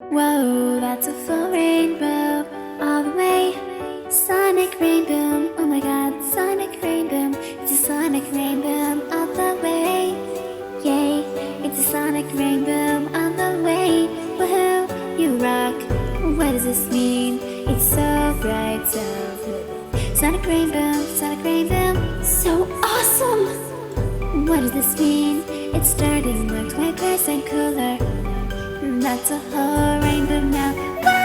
Whoa, that's a full rainbow all the way. Sonic rainbow, oh my god, sonic rainbow. It's a sonic rainbow all the way. Yay, it's a sonic rainbow all the way. Woohoo, you rock. What does this mean? It's so bright, so blue. Sonic rainbow, so awesome. What does this mean? It's starting with 20% cooler. That's a whole rainbow now.